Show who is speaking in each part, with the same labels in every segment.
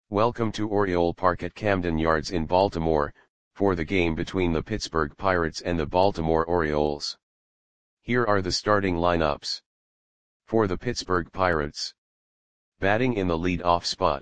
Speaker 1: Welcome to Oriole Park at Camden Yards in Baltimore, for the game between the Pittsburgh Pirates and the Baltimore Orioles. Here are the starting lineups. For the Pittsburgh Pirates. Batting in the lead-off spot.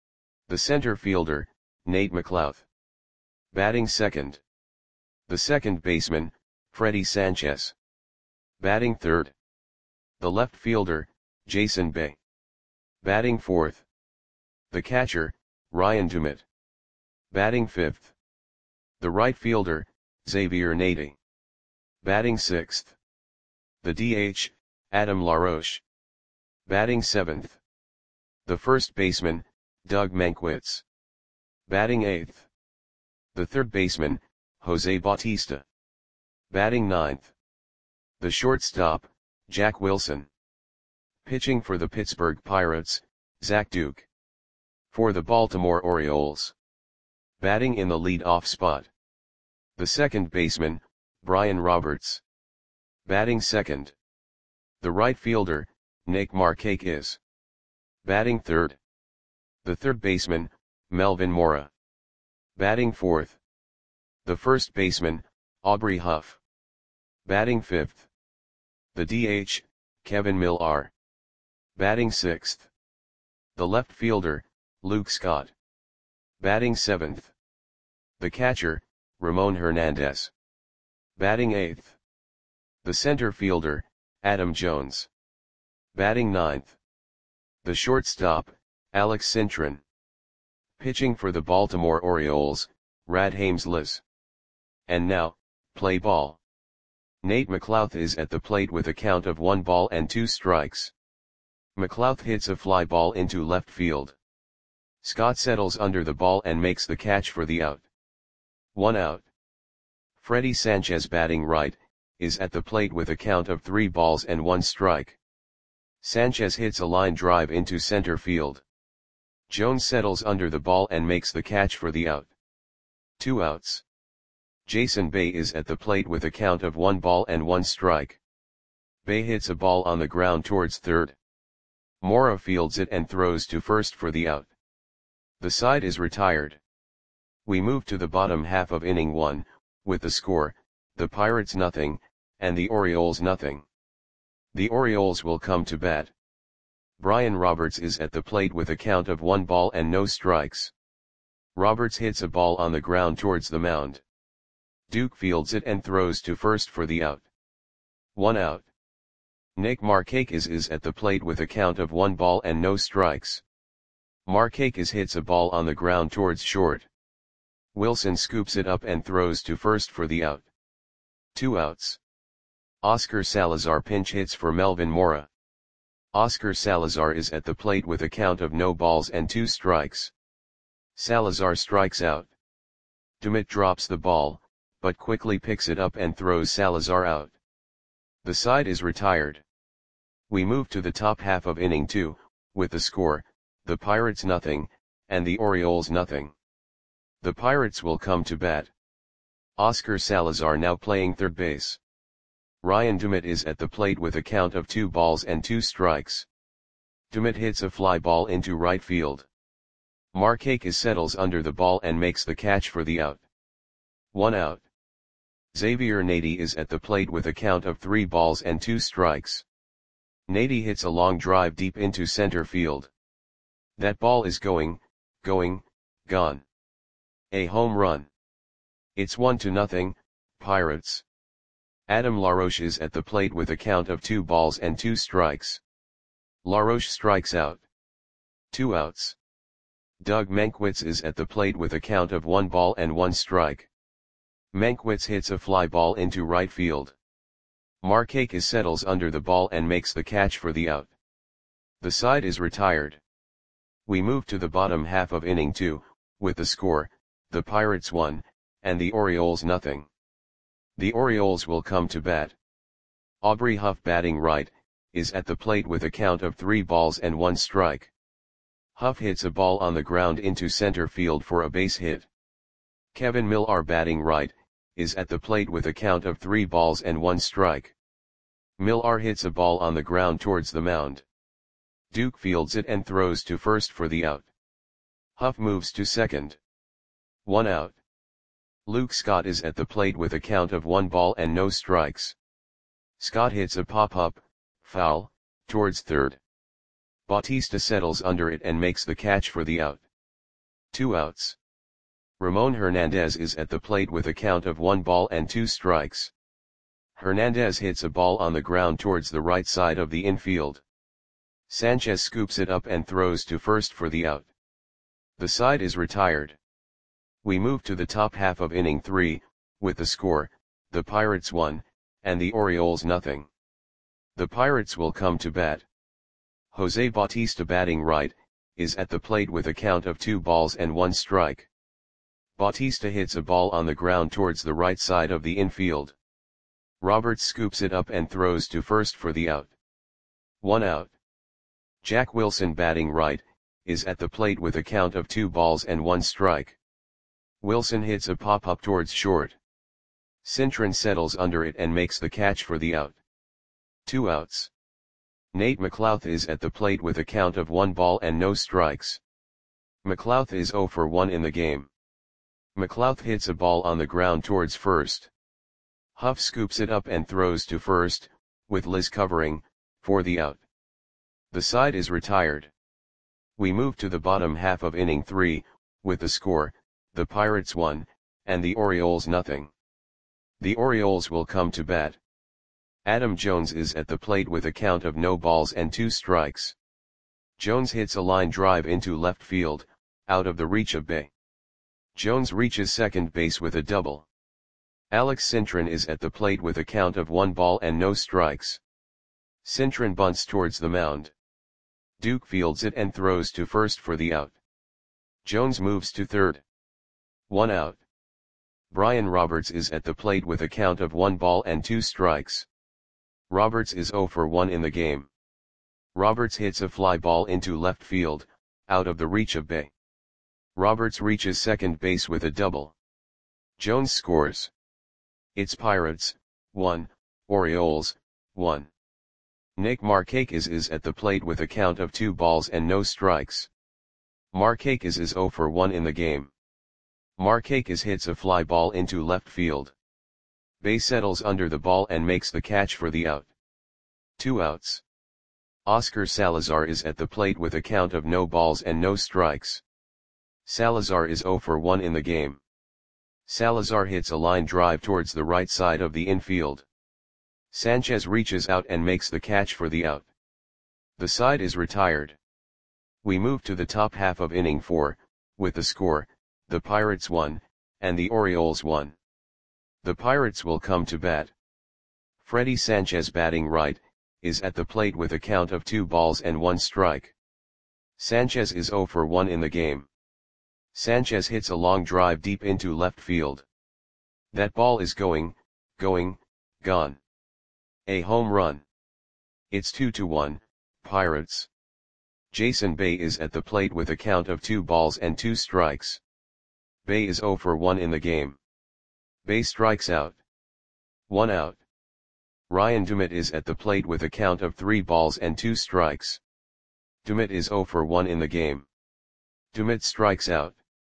Speaker 1: The center fielder, Nate McLouth. Batting second. The second baseman, Freddie Sanchez. Batting third. The left fielder, Jason Bay. Batting fourth. The catcher, Ryan Dumet. Batting fifth. The right fielder, Xavier Nady. Batting sixth. The DH, Adam LaRoche. Batting seventh. The first baseman, Doug Mankiewicz. Batting eighth. The third baseman, Jose Bautista. Batting ninth. The shortstop, Jack Wilson. Pitching for the Pittsburgh Pirates, Zach Duke. For the Baltimore Orioles. Batting in the lead-off spot. The second baseman, Brian Roberts. Batting second. The right fielder, Nick Markakis. Batting third. The third baseman, Melvin Mora. Batting fourth. The first baseman, Aubrey Huff. Batting fifth. The DH, Kevin Millar. Batting sixth. The left fielder, Luke Scott. Batting seventh. The catcher, Ramon Hernandez. Batting eighth. The center fielder, Adam Jones. Batting ninth. The shortstop, Alex Cintron. Pitching for the Baltimore Orioles, Radhames Liz. And now, play ball. Nate McLouth is at the plate with a count of 1 ball and 2 strikes. McLouth hits a fly ball into left field. Scott settles under the ball and makes the catch for the out. 1 out. Freddie Sanchez, batting right, is at the plate with a count of 3 balls and 1 strike. Sanchez hits a line drive into center field. Jones settles under the ball and makes the catch for the out. 2 outs. Jason Bay is at the plate with a count of 1 ball and 1 strike. Bay hits a ball on the ground towards third. Mora fields it and throws to first for the out. The side is retired. We move to the bottom half of inning 1, with the score, the Pirates nothing, and the Orioles nothing. The Orioles will come to bat. Brian Roberts is at the plate with a count of 1 ball and no strikes. Roberts hits a ball on the ground towards the mound. Duke fields it and throws to first for the out. 1 out. Nick Markakis is at the plate with a count of 1 ball and no strikes. Markakis hits a ball on the ground towards short. Wilson scoops it up and throws to first for the out. 2 outs. Oscar Salazar pinch hits for Melvin Mora. Oscar Salazar is at the plate with a count of no balls and 2 strikes. Salazar strikes out. Dumet drops the ball, but quickly picks it up and throws Salazar out. The side is retired. We move to the top half of inning 2, with the score, the Pirates nothing, and the Orioles nothing. The Pirates will come to bat. Oscar Salazar now playing third base. Ryan Dumet is at the plate with a count of 2 balls and 2 strikes. Dumet hits a fly ball into right field. Markakis settles under the ball and makes the catch for the out. 1 out. Xavier Nady is at the plate with a count of 3 balls and 2 strikes. Nady hits a long drive deep into center field. That ball is going, gone. A home run. It's 1-0, Pirates. Adam LaRoche is at the plate with a count of 2 balls and 2 strikes. LaRoche strikes out. 2 outs. Doug Mankiewicz is at the plate with a count of 1 ball and 1 strike. Mankiewicz hits a fly ball into right field. Markakis settles under the ball and makes the catch for the out. The side is retired. We move to the bottom half of inning 2, with the score, the Pirates 1, and the Orioles nothing. The Orioles will come to bat. Aubrey Huff, batting right, is at the plate with a count of 3 balls and 1 strike. Huff hits a ball on the ground into center field for a base hit. Kevin Millar, batting right, is at the plate with a count of 3 balls and 1 strike. Millar hits a ball on the ground towards the mound. Duke fields it and throws to first for the out. Huff moves to second. 1 out. Luke Scott is at the plate with a count of 1 ball and no strikes. Scott hits a pop-up, foul, towards third. Bautista settles under it and makes the catch for the out. 2 outs. Ramon Hernandez is at the plate with a count of 1 ball and 2 strikes. Hernandez hits a ball on the ground towards the right side of the infield. Sanchez scoops it up and throws to first for the out. The side is retired. We move to the top half of inning 3, with the score, the Pirates 1, and the Orioles nothing. The Pirates will come to bat. Jose Bautista, batting right, is at the plate with a count of 2 balls and 1 strike. Bautista hits a ball on the ground towards the right side of the infield. Roberts scoops it up and throws to first for the out. 1 out. Jack Wilson, batting right, is at the plate with a count of 2 balls and 1 strike. Wilson hits a pop-up towards short. Cintron settles under it and makes the catch for the out. 2 outs. Nate McLouth is at the plate with a count of 1 ball and no strikes. McLouth is 0 for 1 in the game. McLouth hits a ball on the ground towards first. Huff scoops it up and throws to first, with Liz covering, for the out. The side is retired. We move to the bottom half of inning 3, with the score, the Pirates 1, and the Orioles nothing. The Orioles will come to bat. Adam Jones is at the plate with a count of no balls and 2 strikes. Jones hits a line drive into left field, out of the reach of Bay. Jones reaches second base with a double. Alex Cintron is at the plate with a count of 1 ball and no strikes. Cintron bunts towards the mound. Duke fields it and throws to first for the out. Jones moves to third. 1 out. Brian Roberts is at the plate with a count of 1 ball and 2 strikes. Roberts is 0 for 1 in the game. Roberts hits a fly ball into left field, out of the reach of Bay. Roberts reaches second base with a double. Jones scores. It's Pirates, 1, Orioles, 1. Nick Markakis is at the plate with a count of 2 balls and no strikes. Markakis is 0 for 1 in the game. Markakis hits a fly ball into left field. Bay settles under the ball and makes the catch for the out. 2 outs. Oscar Salazar is at the plate with a count of no balls and no strikes. Salazar is 0 for 1 in the game. Salazar hits a line drive towards the right side of the infield. Sanchez reaches out and makes the catch for the out. The side is retired. We move to the top half of inning 4, with the score, the Pirates 1, and the Orioles 1. The Pirates will come to bat. Freddie Sanchez, batting right, is at the plate with a count of 2 balls and 1 strike. Sanchez is 0 for 1 in the game. Sanchez hits a long drive deep into left field. That ball is going, gone. A home run. It's 2-1, Pirates. Jason Bay is at the plate with a count of 2 balls and 2 strikes. Bay is 0 for 1 in the game. Bay strikes out. 1 out. Ryan Dumit is at the plate with a count of 3 balls and 2 strikes. Dumit is 0 for 1 in the game. Dumit strikes out.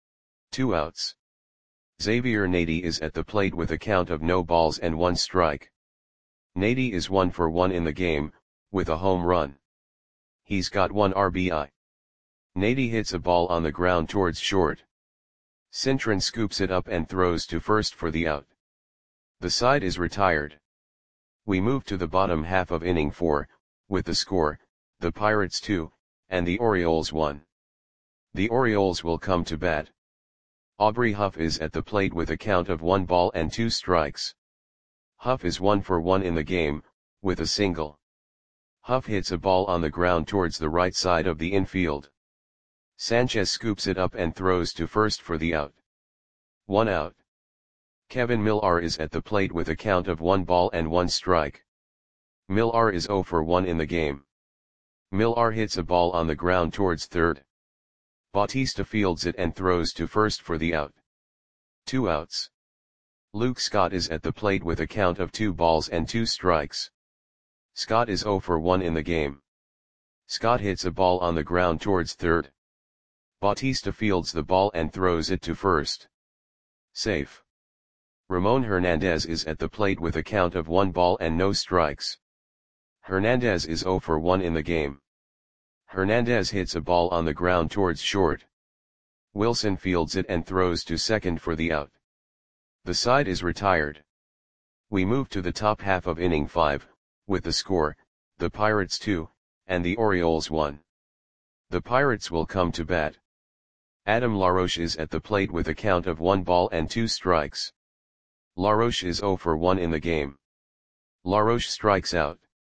Speaker 1: 2 outs. Xavier Nady is at the plate with a count of no balls and 1 strike. Nady is 1 for 1 in the game, with a home run. He's got 1 RBI. Nady hits a ball on the ground towards short. Cintron scoops it up and throws to first for the out. The side is retired. We move to the bottom half of inning 4, with the score, the Pirates 2, and the Orioles 1. The Orioles will come to bat. Aubrey Huff is at the plate with a count of 1 ball and 2 strikes. Huff is 1 for 1 in the game, with a single. Huff hits a ball on the ground towards the right side of the infield. Sanchez scoops it up and throws to first for the out. 1 out. Kevin Millar is at the plate with a count of 1 ball and 1 strike. Millar is 0 for 1 in the game. Millar hits a ball on the ground towards third. Bautista fields it and throws to first for the out. 2 outs. Luke Scott is at the plate with a count of 2 balls and 2 strikes. Scott is 0 for 1 in the game. Scott hits a ball on the ground towards third. Bautista fields the ball and throws it to first. Safe. Ramon Hernandez is at the plate with a count of 1 ball and no strikes. Hernandez is 0 for 1 in the game. Hernandez hits a ball on the ground towards short. Wilson fields it and throws to second for the out. The side is retired. We move to the top half of inning 5, with the score, the Pirates 2, and the Orioles 1. The Pirates will come to bat. Adam LaRoche is at the plate with a count of 1 ball and 2 strikes. LaRoche is 0 for 1 in the game. LaRoche strikes out.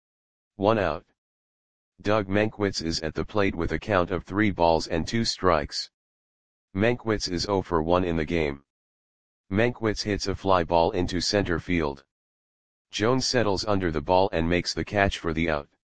Speaker 1: 1 out. Doug Mankiewicz is at the plate with a count of 3 balls and 2 strikes. Mankiewicz is 0 for 1 in the game. Mankiewicz hits a fly ball into center field. Jones settles under the ball and makes the catch for the out.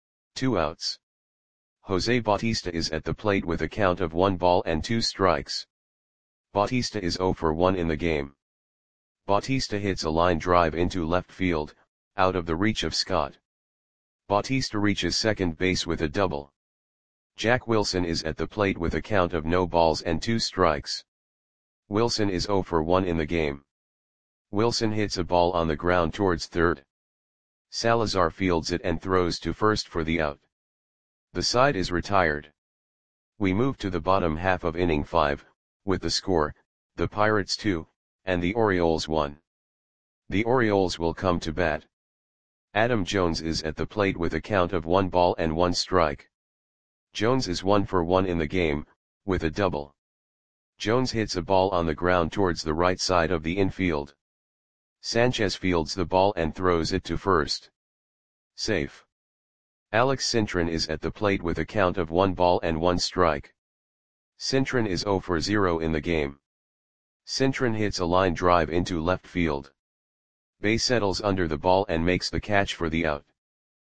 Speaker 1: 2 outs. Jose Bautista is at the plate with a count of 1 ball and 2 strikes. Bautista is 0 for 1 in the game. Bautista hits a line drive into left field, out of the reach of Scott. Bautista reaches second base with a double. Jack Wilson is at the plate with a count of no balls and 2 strikes. Wilson is 0 for 1 in the game. Wilson hits a ball on the ground towards third. Salazar fields it and throws to first for the out. The side is retired. We move to the bottom half of inning 5, with the score, the Pirates 2, and the Orioles 1. The Orioles will come to bat. Adam Jones is at the plate with a count of 1 ball and 1 strike. Jones is 1 for 1 in the game, with a double. Jones hits a ball on the ground towards the right side of the infield. Sanchez fields the ball and throws it to first. Safe. Alex Cintron is at the plate with a count of 1 ball and 1 strike. Cintron is 0 for 0 in the game. Cintron hits a line drive into left field. Bay settles under the ball and makes the catch for the out.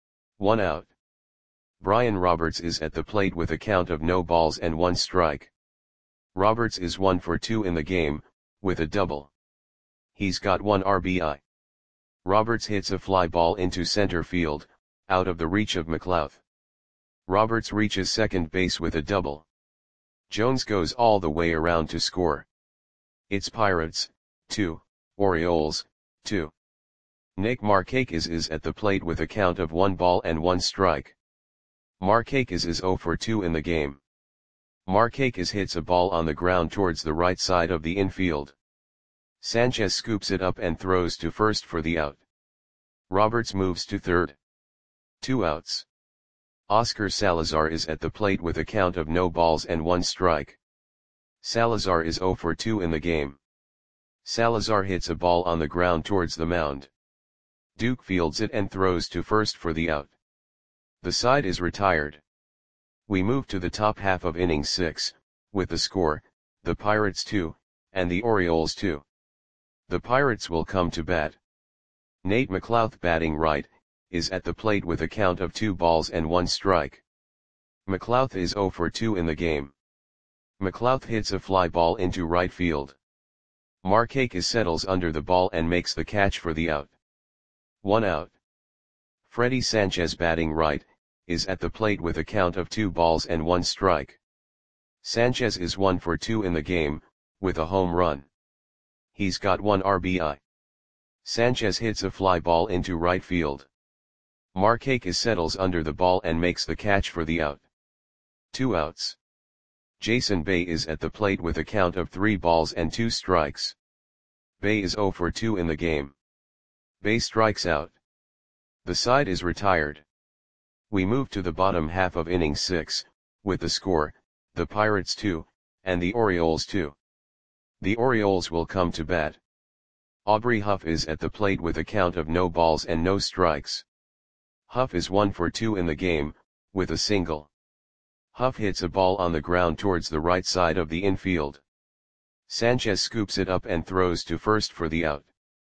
Speaker 1: 1 out. Brian Roberts is at the plate with a count of no balls and 1 strike. Roberts is 1 for 2 in the game, with a double. He's got 1 RBI. Roberts hits a fly ball into center field, out of the reach of McLouth. Roberts reaches second base with a double. Jones goes all the way around to score. It's Pirates, 2, Orioles, 2. Nick Markakis is at the plate with a count of 1 ball and 1 strike. Markakis is 0 for 2 in the game. Markakis hits a ball on the ground towards the right side of the infield. Sanchez scoops it up and throws to first for the out. Roberts moves to third. 2 outs. Oscar Salazar is at the plate with a count of no balls and 1 strike. Salazar is 0 for 2 in the game. Salazar hits a ball on the ground towards the mound. Duke fields it and throws to first for the out. The side is retired. We move to the top half of inning 6, with the score, the Pirates 2, and the Orioles 2. The Pirates will come to bat. Nate McLouth batting right, is at the plate with a count of 2 balls and 1 strike. McLouth is 0 for 2 in the game. McLouth hits a fly ball into right field. Markakis settles under the ball and makes the catch for the out. 1 out. Freddie Sanchez batting right, is at the plate with a count of 2 balls and 1 strike. Sanchez is 1 for 2 in the game, with a home run. He's got 1 RBI. Sanchez hits a fly ball into right field. Markakis settles under the ball and makes the catch for the out. 2 outs. Jason Bay is at the plate with a count of 3 balls and 2 strikes. Bay is 0 for 2 in the game. Bay strikes out. The side is retired. We move to the bottom half of inning 6, with the score, the Pirates 2, and the Orioles 2. The Orioles will come to bat. Aubrey Huff is at the plate with a count of no balls and no strikes. Huff is 1 for 2 in the game, with a single. Huff hits a ball on the ground towards the right side of the infield. Sanchez scoops it up and throws to first for the out.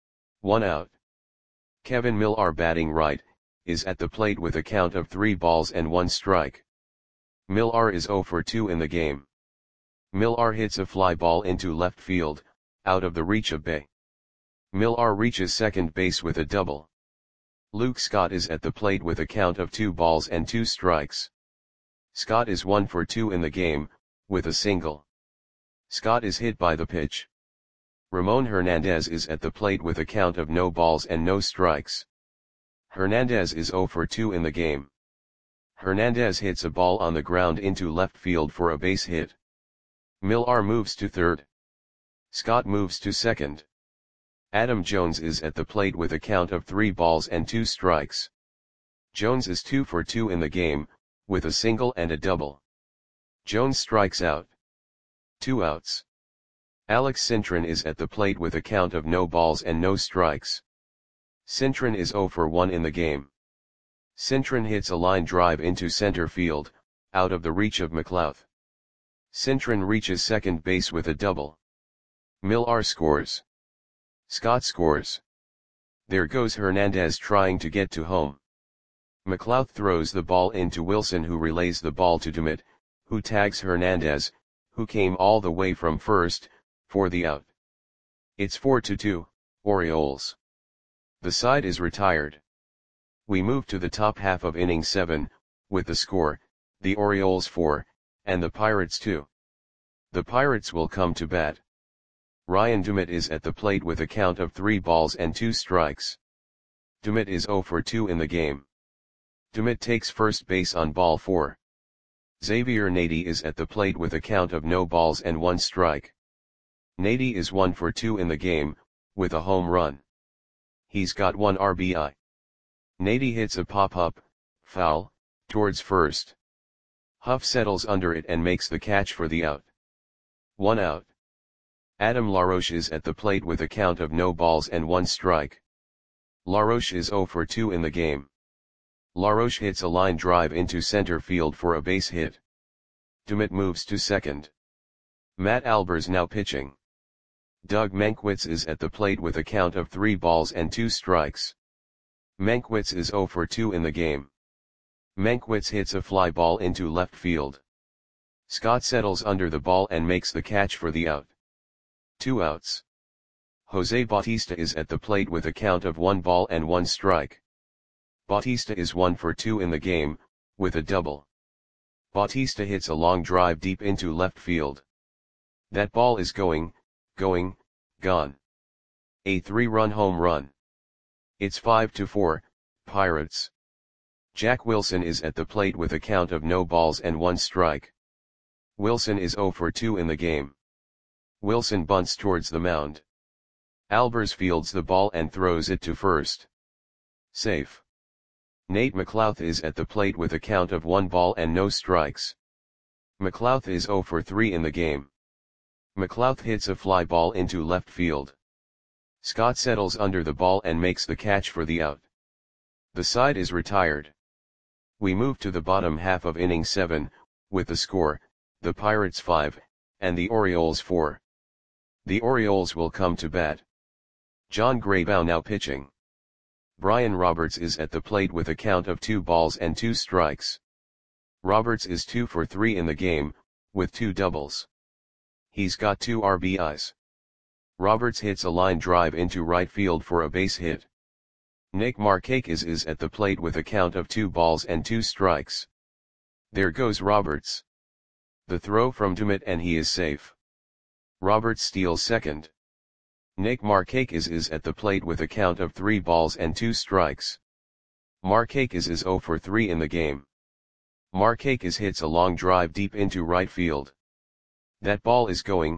Speaker 1: 1 out. Kevin Millar batting right, is at the plate with a count of 3 balls and 1 strike. Millar is 0 for 2 in the game. Millar hits a fly ball into left field, out of the reach of Bay. Millar reaches second base with a double. Luke Scott is at the plate with a count of 2 balls and 2 strikes. Scott is 1 for 2 in the game, with a single. Scott is hit by the pitch. Ramon Hernandez is at the plate with a count of no balls and no strikes. Hernandez is 0 for 2 in the game. Hernandez hits a ball on the ground into left field for a base hit. Millar moves to third. Scott moves to second. Adam Jones is at the plate with a count of 3 balls and 2 strikes. Jones is 2 for 2 in the game, with a single and a double. Jones strikes out. 2 outs. Alex Cintron is at the plate with a count of no balls and no strikes. Cintron is 0 for 1 in the game. Cintron hits a line drive into center field, out of the reach of McLouth. Cintron reaches second base with a double. Millar scores. Scott scores. There goes Hernandez trying to get to home. McLouth throws the ball into Wilson, who relays the ball to Dumit, who tags Hernandez, who came all the way from first, for the out. It's 4-2, Orioles. The side is retired. We move to the top half of inning 7, with the score, the Orioles 4, and the Pirates 2. The Pirates will come to bat. Ryan Dumit is at the plate with a count of 3 balls and 2 strikes. Dumit is 0 for 2 in the game. Dumit takes first base on ball 4. Xavier Nady is at the plate with a count of no balls and 1 strike. Nady is 1 for 2 in the game, with a home run. He's got 1 RBI. Nady hits a pop-up, foul, towards first. Huff settles under it and makes the catch for the out. 1 out. Adam LaRoche is at the plate with a count of no balls and 1 strike. LaRoche is 0 for 2 in the game. LaRoche hits a line drive into center field for a base hit. Dumit moves to second. Matt Albers now pitching. Doug Mankiewicz is at the plate with a count of 3 balls and 2 strikes. Mankiewicz is 0 for 2 in the game. Mankiewicz hits a fly ball into left field. Scott settles under the ball and makes the catch for the out. 2 outs. Jose Bautista is at the plate with a count of 1 ball and 1 strike. Bautista is 1 for 2 in the game, with a double. Bautista hits a long drive deep into left field. That ball is going, gone. A 3-run home run. It's 5-4, Pirates. Jack Wilson is at the plate with a count of no balls and 1 strike. Wilson is 0 for 2 in the game. Wilson bunts towards the mound. Albers fields the ball and throws it to first. Safe. Nate McLouth is at the plate with a count of 1 ball and no strikes. McLouth is 0 for 3 in the game. McLouth hits a fly ball into left field. Scott settles under the ball and makes the catch for the out. The side is retired. We move to the bottom half of inning 7, with the score, the Pirates 5, and the Orioles 4. The Orioles will come to bat. John Graybow now pitching. Brian Roberts is at the plate with a count of 2 balls and 2 strikes. Roberts is 2 for 3 in the game, with 2 doubles. He's got 2 RBIs. Roberts hits a line drive into right field for a base hit. Nick Markakis is at the plate with a count of 2 balls and 2 strikes. There goes Roberts. The throw from Dumit and he is safe. Roberts steals second. Nick Markakis is at the plate with a count of 3 balls and 2 strikes. Markakis is 0 for 3 in the game. Markakis hits a long drive deep into right field. That ball is going,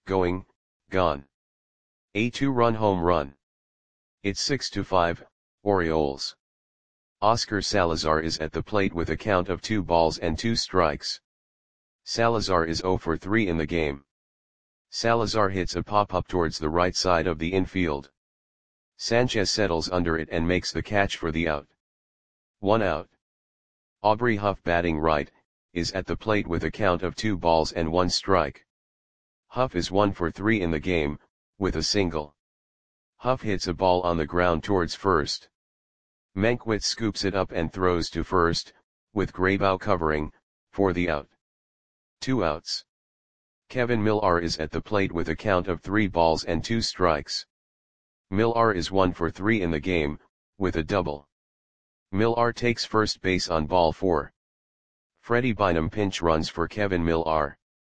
Speaker 1: gone. A 2-run home run. It's 6-5, Orioles. Oscar Salazar is at the plate with a count of 2 balls and 2 strikes. Salazar is 0 for 3 in the game. Salazar hits a pop-up towards the right side of the infield. Sanchez settles under it and makes the catch for the out. 1 out. Aubrey Huff, batting right, is at the plate with a count of 2 balls and 1 strike. Huff is 1 for 3 in the game, with a single. Huff hits a ball on the ground towards first. Mankiewicz scoops it up and throws to first, with Graybow covering, for the out. 2 outs. Kevin Millar is at the plate with a count of 3 balls and 2 strikes. Millar is 1 for 3 in the game, with a double. Millar takes first base on ball 4. Freddie Bynum pinch runs for Kevin Millar.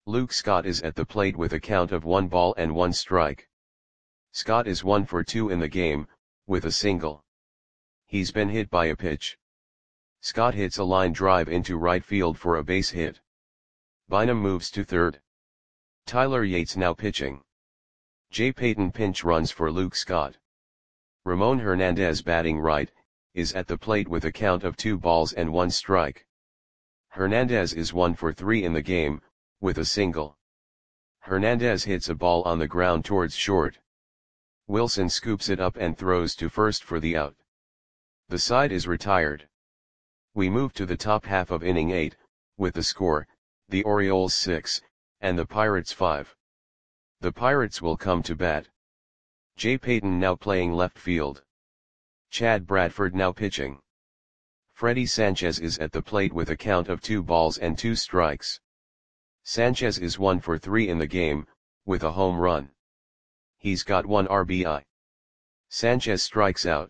Speaker 1: Luke Scott is at the plate with a count of 1 ball and 1 strike. Scott is 1 for 2 in the game, with a single. He's been hit by a pitch. Scott hits a line drive into right field for a base hit. Bynum moves to third. Tyler Yates now pitching. Jay Payton pinch runs for Luke Scott. Ramon Hernandez batting right, is at the plate with a count of 2 balls and 1 strike. Hernandez is 1 for 3 in the game, with a single. Hernandez hits a ball on the ground towards short. Wilson scoops it up and throws to first for the out. The side is retired. We move to the top half of inning 8, with the score, the Orioles 6, and the Pirates 5. The Pirates will come to bat. Jay Payton now playing left field. Chad Bradford now pitching. Freddie Sanchez is at the plate with a count of 2 balls and 2 strikes. Sanchez is 1 for 3 in the game, with a home run. He's got 1 RBI. Sanchez strikes out.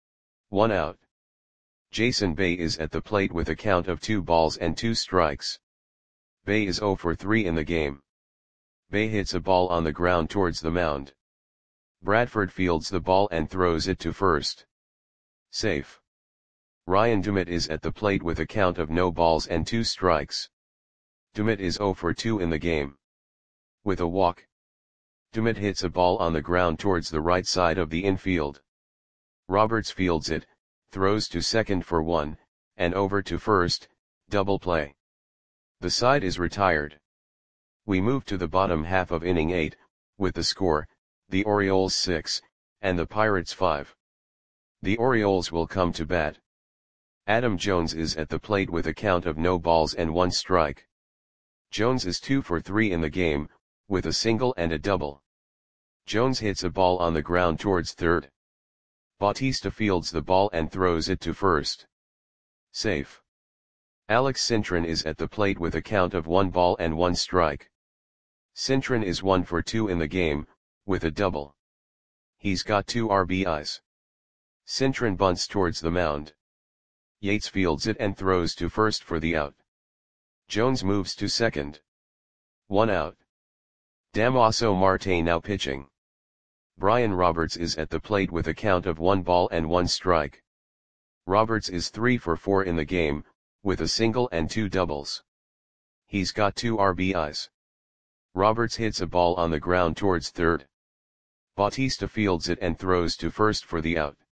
Speaker 1: 1 out. Jason Bay is at the plate with a count of 2 balls and 2 strikes. Bay is 0 for 3 in the game. Bay hits a ball on the ground towards the mound. Bradford fields the ball and throws it to first. Safe. Ryan Dumit is at the plate with a count of no balls and 2 strikes. Dumit is 0 for 2 in the game. With a walk. Dumit hits a ball on the ground towards the right side of the infield. Roberts fields it, throws to second for 1, and over to first, double play. The side is retired. We move to the bottom half of inning 8, with the score, the Orioles 6, and the Pirates 5. The Orioles will come to bat. Adam Jones is at the plate with a count of no balls and 1 strike. Jones is 2 for 3 in the game, with a single and a double. Jones hits a ball on the ground towards third. Bautista fields the ball and throws it to first. Safe. Alex Cintron is at the plate with a count of 1 ball and 1 strike. Cintron is 1 for 2 in the game, with a double. He's got 2 RBIs. Cintron bunts towards the mound. Yates fields it and throws to first for the out. Jones moves to second. 1 out. Damaso Marte now pitching. Brian Roberts is at the plate with a count of 1 ball and 1 strike. Roberts is 3 for 4 in the game, with a single and 2 doubles. He's got 2 RBIs. Roberts hits a ball on the ground towards third. Bautista fields it and throws to first for the out.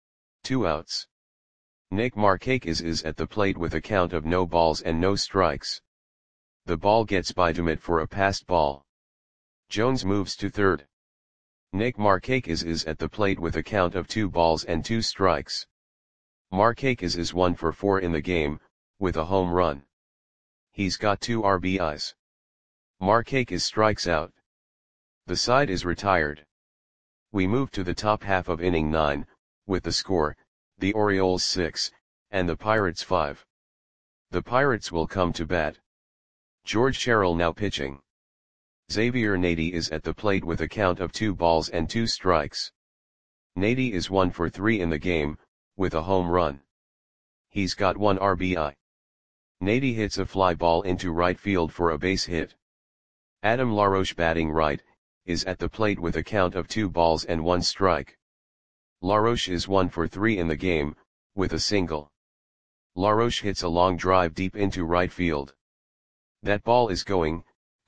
Speaker 1: 2 outs. Nick Markakis is at the plate with a count of no balls and no strikes. The ball gets by Dumit for a passed ball. Jones moves to third. Nick Markakis is at the plate with a count of 2 balls and 2 strikes. Markakis is 1 for 4 in the game, with a home run. He's got 2 RBIs. Markakis strikes out. The side is retired. We move to the top half of inning 9, with the score, the Orioles 6, and the Pirates 5. The Pirates will come to bat. George Sherrill now pitching. Xavier Nady is at the plate with a count of 2 balls and 2 strikes. Nady is 1 for 3 in the game, with a home run. He's got 1 RBI. Nady hits a fly ball into right field for a base hit. Adam LaRoche batting right, is at the plate with a count of 2 balls and 1 strike. LaRoche is 1 for 3 in the game, with a single. LaRoche hits a long drive deep into right field. That ball is going,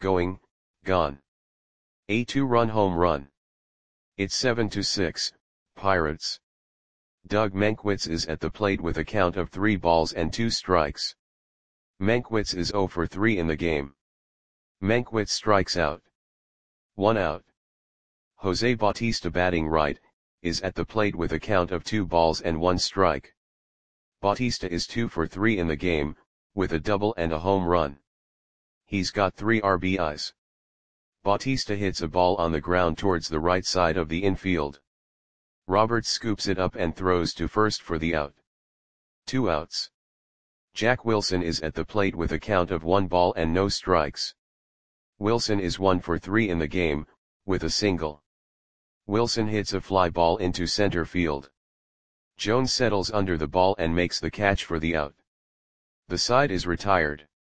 Speaker 1: gone. A 2-run home run. It's 7-6, Pirates. Doug Mankiewicz is at the plate with a count of 3 balls and 2 strikes. Mankiewicz is 0 for 3 in the game. Mankiewicz strikes out. 1 out. Jose Bautista batting right, is at the plate with a count of 2 balls and 1 strike. Bautista is 2 for 3 in the game, with a double and a home run. He's got 3 RBIs. Bautista hits a ball on the ground towards the right side of the infield. Roberts scoops it up and throws to first for the out. 2 outs. Jack Wilson is at the plate with a count of 1 ball and no strikes. Wilson is 1 for 3 in the game, with a single. Wilson hits a fly ball into center field. Jones settles under the ball and makes the catch for the out. The side is retired.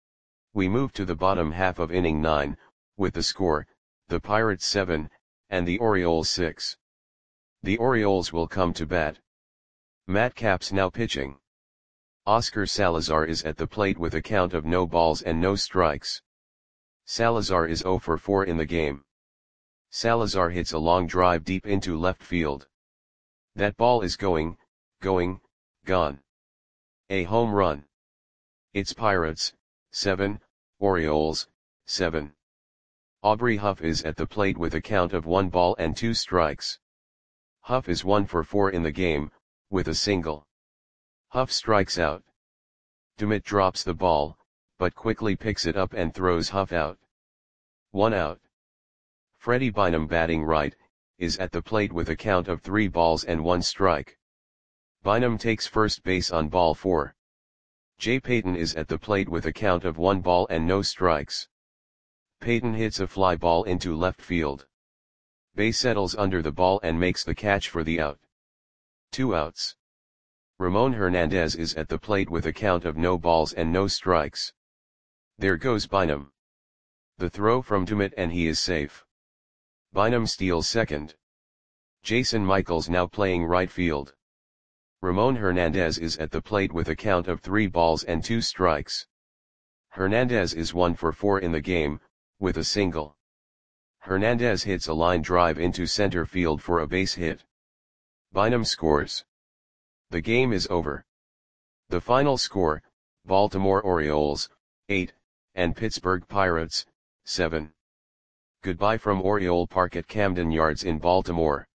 Speaker 1: We move to the bottom half of inning 9, with the score, the Pirates 7, and the Orioles 6. The Orioles will come to bat. Matt Capps now pitching. Oscar Salazar is at the plate with a count of no balls and no strikes. Salazar is 0 for 4 in the game. Salazar hits a long drive deep into left field. That ball is going, gone. A home run. It's Pirates, 7, Orioles, 7. Aubrey Huff is at the plate with a count of 1 ball and 2 strikes. Huff is 1 for 4 in the game, with a single. Huff strikes out. DeMott drops the ball, but quickly picks it up and throws Huff out. 1 out. Freddie Bynum, batting right, is at the plate with a count of 3 balls and 1 strike. Bynum takes first base on ball 4. Jay Payton is at the plate with a count of 1 ball and no strikes. Payton hits a fly ball into left field. Bay settles under the ball and makes the catch for the out. 2 outs. Ramon Hernandez is at the plate with a count of no balls and no strikes. There goes Bynum. The throw from DeMott and he is safe. Bynum steals second. Jason Michaels now playing right field. Ramon Hernandez is at the plate with a count of 3 balls and 2 strikes. Hernandez is 1 for 4 in the game, with a single. Hernandez hits a line drive into center field for a base hit. Bynum scores. The game is over. The final score, Baltimore Orioles, 8, and Pittsburgh Pirates, 7. Goodbye from Oriole Park at Camden Yards in Baltimore.